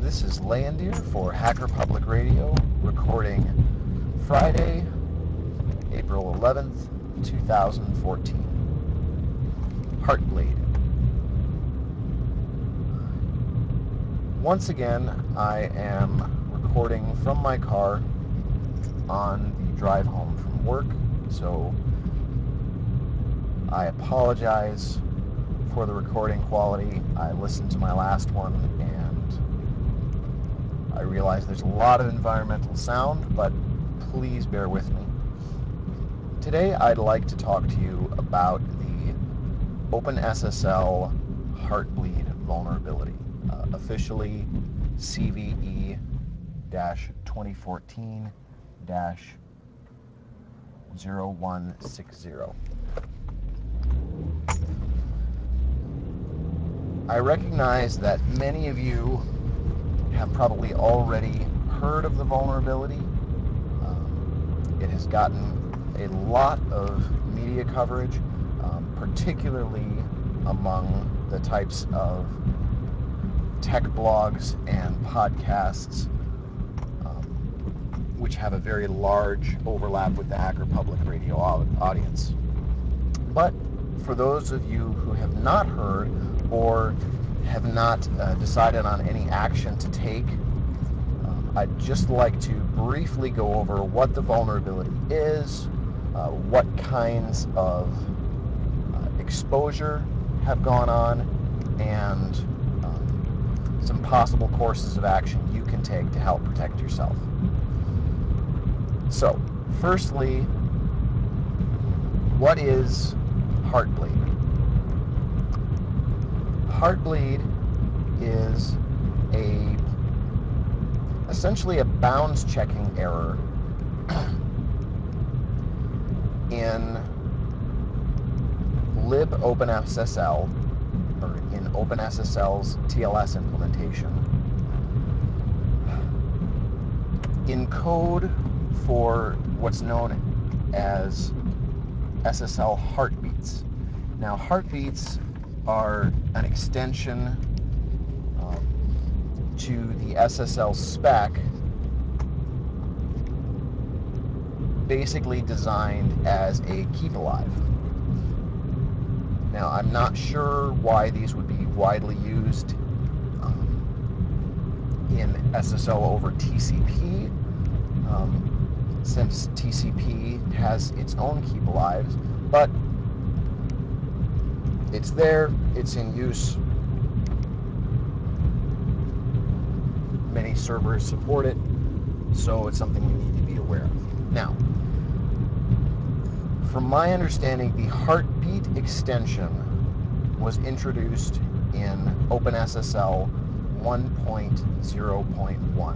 This is Landier for Hacker Public Radio, recording Friday, April 11th, 2014. Heartbleed. Once again, I am recording from my car on the drive home from work, so I apologize for the recording quality. I listened to my last one and I realize there's a lot of environmental sound, but please bear with me. Today I'd like to talk to you about the OpenSSL Heartbleed vulnerability, officially CVE-2014-0160. I recognize that many of you have probably already heard of the vulnerability. It has gotten a lot of media coverage, particularly among the types of tech blogs and podcasts which have a very large overlap with the Hacker Public Radio audience. But for those of you who have not heard or have not decided on any action to take, I'd just like to briefly go over what the vulnerability is, what kinds of exposure have gone on, and some possible courses of action you can take to help protect yourself. So, firstly, what is Heartbleed? Heartbleed is essentially a bounds checking error in libopenssl, or in OpenSSL's TLS implementation, in code for what's known as SSL heartbeats. Now, heartbeats are an extension to the SSL spec, basically designed as a keep alive. Now, I'm not sure why these would be widely used in SSL over TCP, since TCP has its own keep alives, but it's there, it's in use. Many servers support it, so it's something you need to be aware of. Now, from my understanding, the heartbeat extension was introduced in OpenSSL 1.0.1.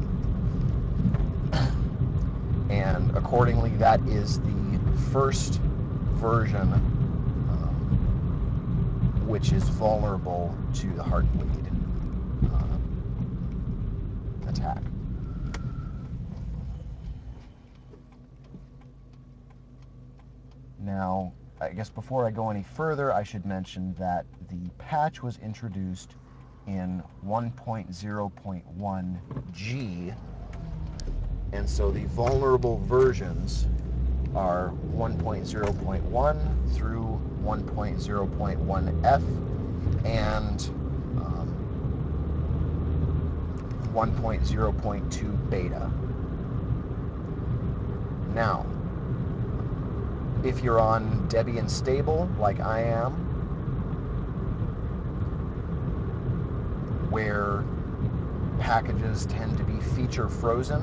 And accordingly, that is the first version which is vulnerable to the Heartbleed attack. Now, I guess before I go any further, I should mention that the patch was introduced in 1.0.1G, and so the vulnerable versions are 1.0.1 through 1.0.1F and 1.0.2 beta. Now, if you're on Debian Stable, like I am, where packages tend to be feature frozen,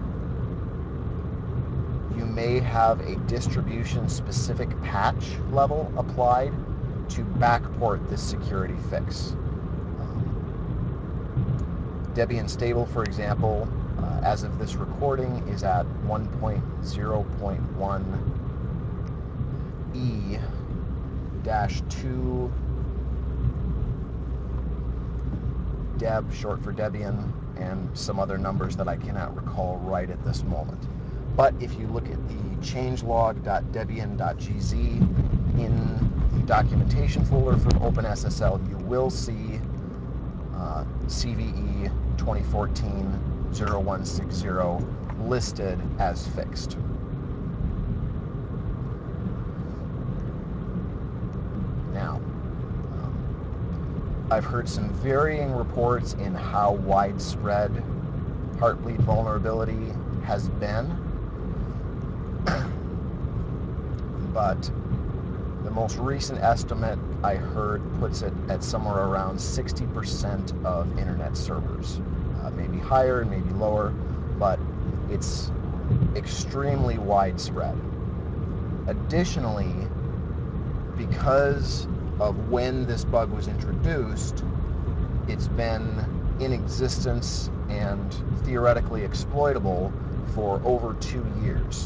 you may have a distribution-specific patch level applied to backport this security fix. Debian Stable, for example, as of this recording, is at 1.0.1E-2 Deb, short for Debian, and some other numbers that I cannot recall right at this moment. But if you look at the changelog.debian.gz in the documentation folder from OpenSSL, you will see CVE 2014-0160 listed as fixed. Now, I've heard some varying reports in how widespread Heartbleed vulnerability has been, but the most recent estimate I heard puts it at somewhere around 60% of internet servers. Maybe higher, maybe lower, but it's extremely widespread. Additionally, because of when this bug was introduced, it's been in existence and theoretically exploitable for over 2 years.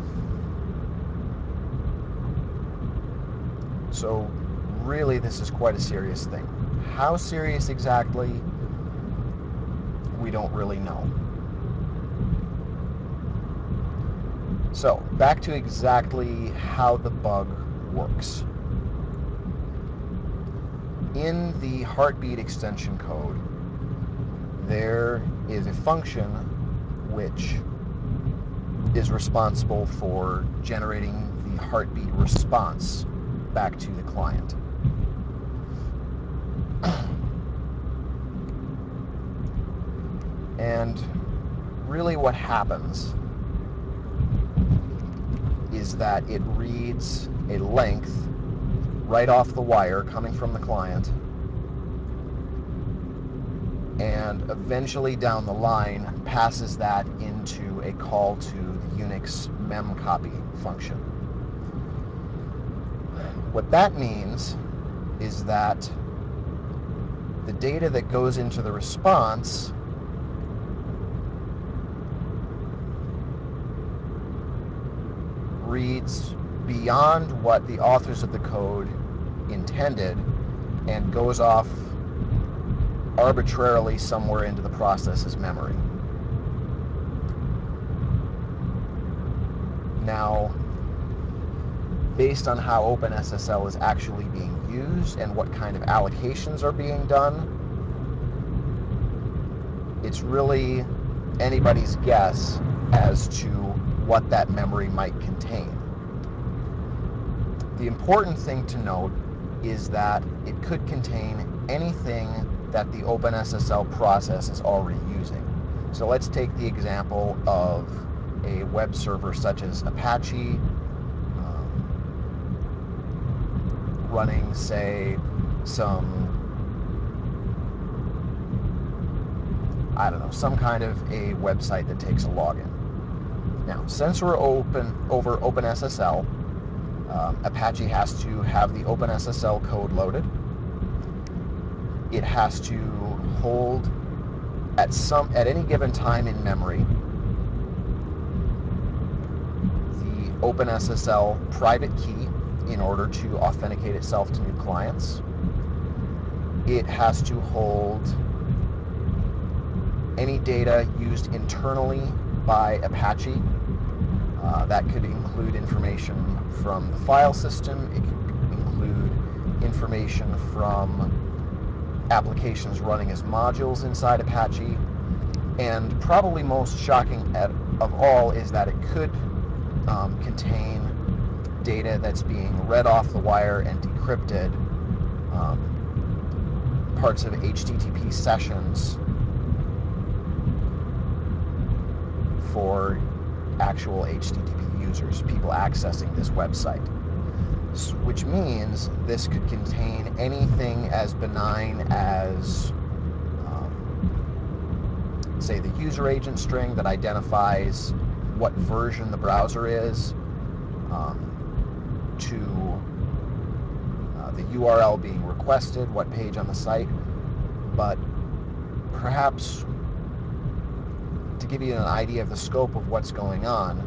So really, this is quite a serious thing. How serious exactly, we don't really know. So back to exactly how the bug works. In the Heartbeat extension code, there is a function which is responsible for generating the heartbeat response back to the client. And really what happens is that it reads a length right off the wire coming from the client, and eventually down the line passes that into a call to the Unix memcopy function. What that means is that the data that goes into the response reads beyond what the authors of the code intended and goes off arbitrarily somewhere into the process's memory. Now, based on how OpenSSL is actually being used and what kind of allocations are being done, it's really anybody's guess as to what that memory might contain. The important thing to note is that it could contain anything that the OpenSSL process is already using. So let's take the example of a web server such as Apache, running, say, some kind of a website that takes a login. Now, since we're over OpenSSL, Apache has to have the OpenSSL code loaded. It has to hold at any given time in memory the OpenSSL private key in order to authenticate itself to new clients. It has to hold any data used internally by Apache. That could include information from the file system. It could include information from applications running as modules inside Apache. And probably most shocking of all is that it could contain data that's being read off the wire and decrypted, parts of HTTP sessions for actual HTTP users, people accessing this website. Which means this could contain anything as benign as, say, the user agent string that identifies what version the browser is, to the URL being requested, what page on the site. But perhaps to give you an idea of the scope of what's going on,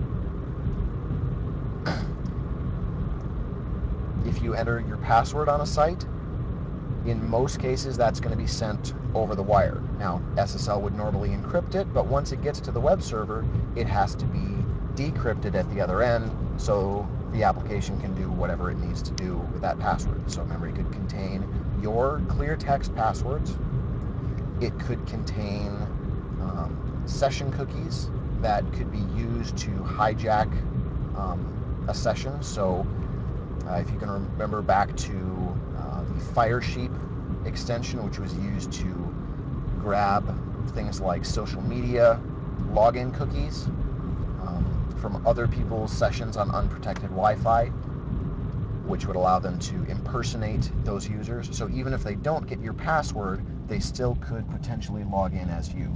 if you enter your password on a site, in most cases that's going to be sent over the wire. Now, SSL would normally encrypt it, but once it gets to the web server, it has to be decrypted at the other end so the application can do whatever it needs to do with that password. So memory could contain your clear text passwords, It could contain session cookies that could be used to hijack a session. So if you can remember back to the Firesheep extension, which was used to grab things like social media login cookies from other people's sessions on unprotected Wi-Fi, which would allow them to impersonate those users. So even if they don't get your password, they still could potentially log in as you.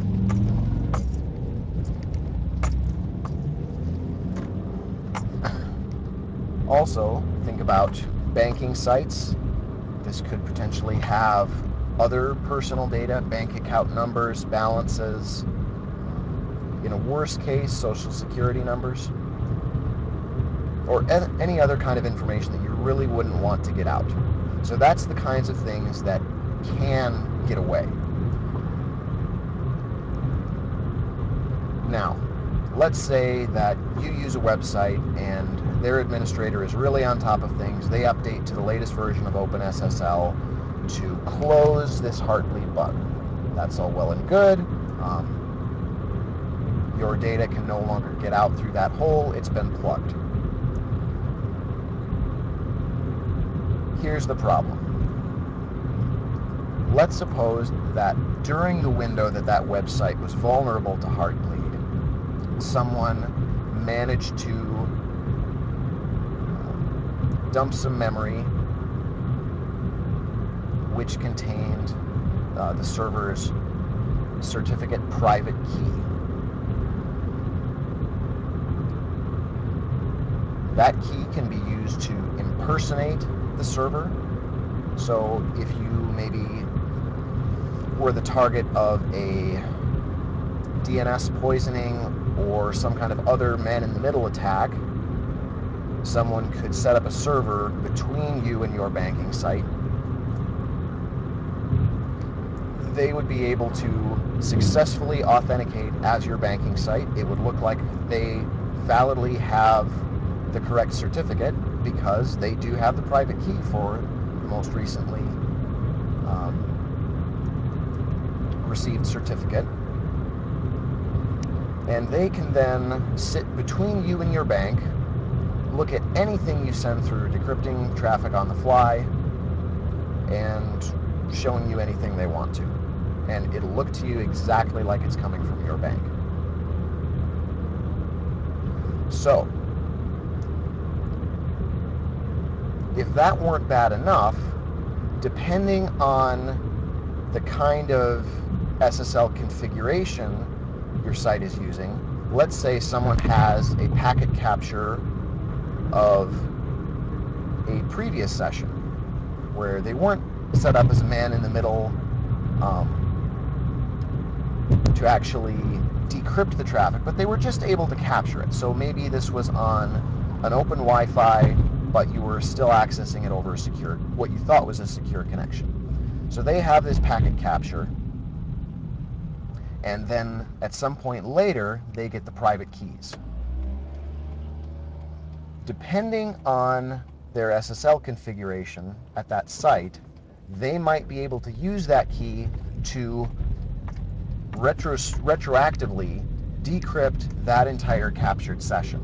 Also, think about banking sites. This could potentially have other personal data, bank account numbers, balances, in a worst case, social security numbers, or any other kind of information that you really wouldn't want to get out. So that's the kinds of things that can get away. Now, let's say that you use a website and their administrator is really on top of things. They update to the latest version of OpenSSL to close this Heartbleed bug. That's all well and good. Your data can no longer get out through that hole. It's been plugged. Here's the problem. Let's suppose that during the window that website was vulnerable to Heartbleed, someone managed to dump some memory which contained the server's certificate private key. That key can be used to impersonate the server. So if you maybe were the target of a DNS poisoning or some kind of other man-in-the-middle attack, someone could set up a server between you and your banking site. They would be able to successfully authenticate as your banking site. It would look like they validly have the correct certificate because they do have the private key for the most recently received certificate. And they can then sit between you and your bank, look at anything you send through, decrypting traffic on the fly, and showing you anything they want to. And it'll look to you exactly like it's coming from your bank. So, if that weren't bad enough, depending on the kind of SSL configuration your site is using, let's say someone has a packet capture of a previous session where they weren't set up as a man-in-the-middle to actually decrypt the traffic, but they were just able to capture it. So maybe this was on an open Wi-Fi, but you were still accessing it over a secure, what you thought was a secure connection. So they have this packet capture, and then at some point later, they get the private keys. Depending on their SSL configuration at that site, they might be able to use that key to retroactively decrypt that entire captured session.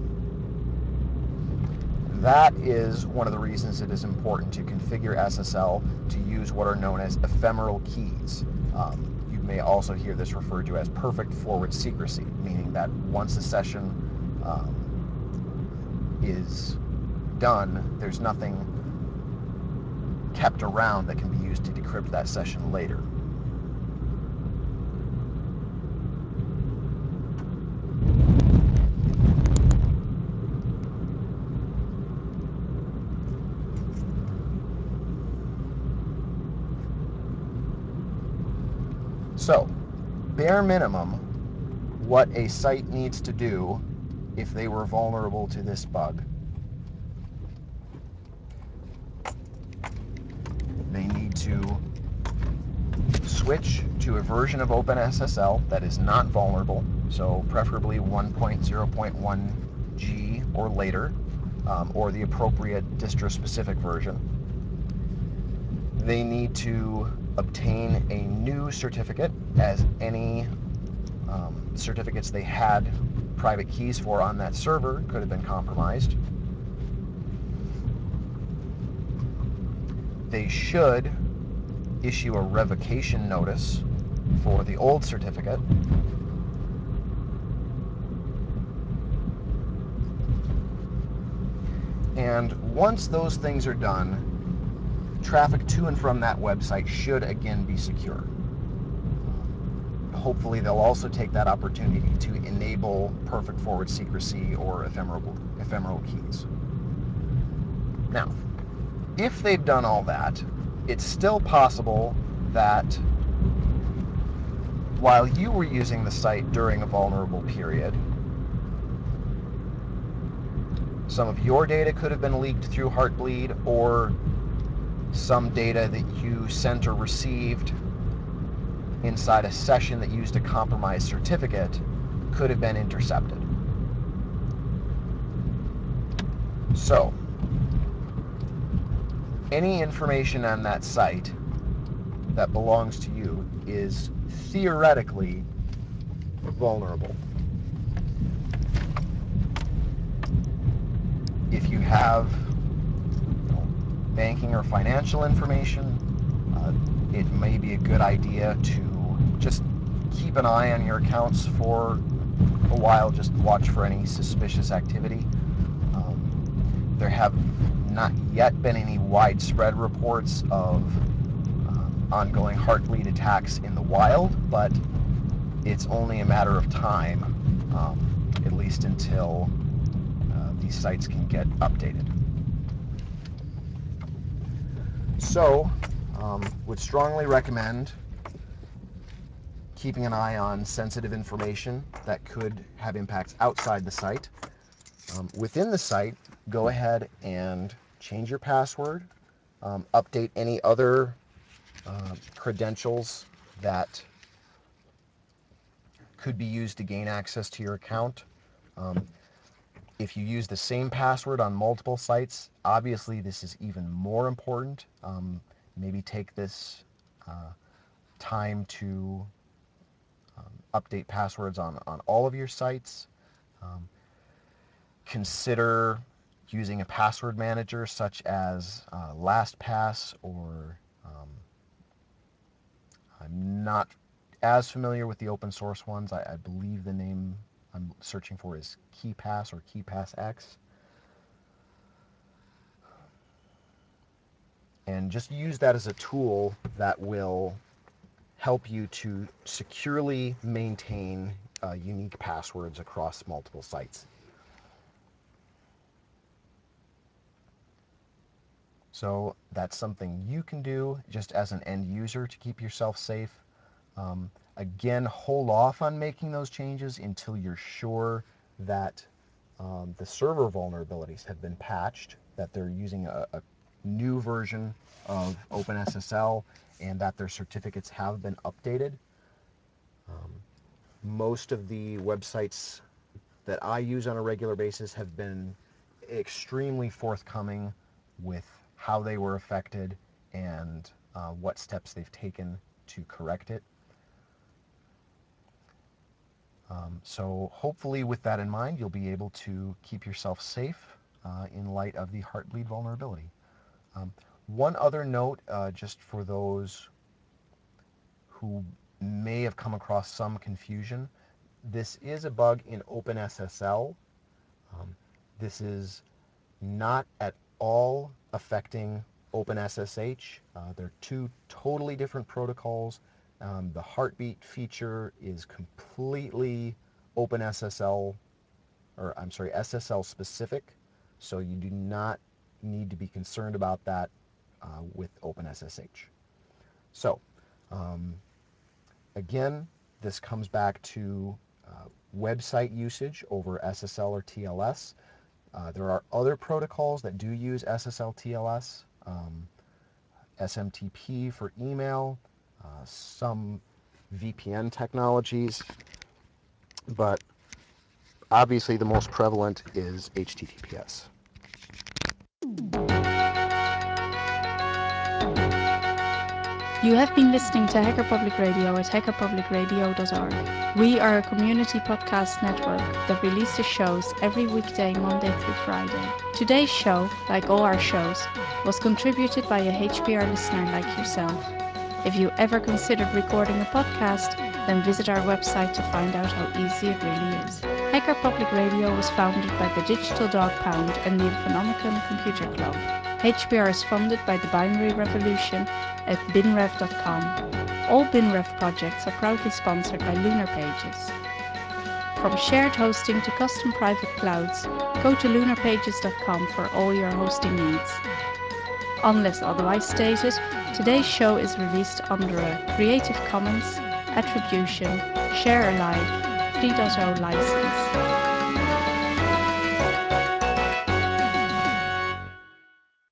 That is one of the reasons it is important to configure SSL to use what are known as ephemeral keys. You may also hear this referred to as perfect forward secrecy, meaning that once a session is done, there's nothing kept around that can be used to decrypt that session later. So, bare minimum, what a site needs to do if they were vulnerable to this bug. They need to switch to a version of OpenSSL that is not vulnerable, so preferably 1.0.1G or later, or the appropriate distro-specific version. They need to obtain a new certificate, as any certificates they had private keys for on that server could have been compromised. They should issue a revocation notice for the old certificate. And once those things are done, traffic to and from that website should again be secure. Hopefully they'll also take that opportunity to enable perfect forward secrecy or ephemeral keys. Now, if they've done all that, it's still possible that while you were using the site during a vulnerable period, some of your data could have been leaked through Heartbleed, or some data that you sent or received inside a session that used a compromised certificate could have been intercepted. So, any information on that site that belongs to you is theoretically vulnerable. If you have banking or financial information, it may be a good idea to just keep an eye on your accounts for a while. Just watch for any suspicious activity. There have not yet been any widespread reports of ongoing Heartbleed attacks in the wild, but it's only a matter of time, at least until these sites can get updated. So, would strongly recommend keeping an eye on sensitive information that could have impacts outside the site. Within the site, go ahead and change your password, update any other credentials that could be used to gain access to your account. If you use the same password on multiple sites, obviously this is even more important. Maybe take this time to update passwords on all of your sites. Consider using a password manager such as LastPass, or I'm not as familiar with the open source ones. I believe the name I'm searching for is KeePass or KeePassX. And just use that as a tool that will help you to securely maintain unique passwords across multiple sites. So that's something you can do just as an end user to keep yourself safe. Again, hold off on making those changes until you're sure that the server vulnerabilities have been patched, that they're using a new version of OpenSSL, and that their certificates have been updated. Most of the websites that I use on a regular basis have been extremely forthcoming with how they were affected and what steps they've taken to correct it. So hopefully with that in mind, you'll be able to keep yourself safe in light of the Heartbleed vulnerability. One other note, just for those who may have come across some confusion, this is a bug in OpenSSL. This is not at all affecting OpenSSH. They're two totally different protocols. The heartbeat feature is completely OpenSSL, or I'm sorry, SSL specific, so you do not need to be concerned about that with OpenSSH. So, again, this comes back to website usage over SSL or TLS. There are other protocols that do use SSL TLS, SMTP for email, some VPN technologies, but obviously the most prevalent is HTTPS. You have been listening to Hacker Public Radio at hackerpublicradio.org. We are a community podcast network that releases shows every weekday, Monday through Friday. Today's show, like all our shows, was contributed by a HPR listener like yourself. If you ever considered recording a podcast, then visit our website to find out how easy it really is. Hacker Public Radio was founded by the Digital Dog Pound and the Infonomicon Computer Club. HPR is funded by the Binary Revolution at binrev.com. All BinRev projects are proudly sponsored by Lunar Pages. From shared hosting to custom private clouds, go to lunarpages.com for all your hosting needs. Unless otherwise stated, today's show is released under a Creative Commons Attribution Share Alike 3.0 license.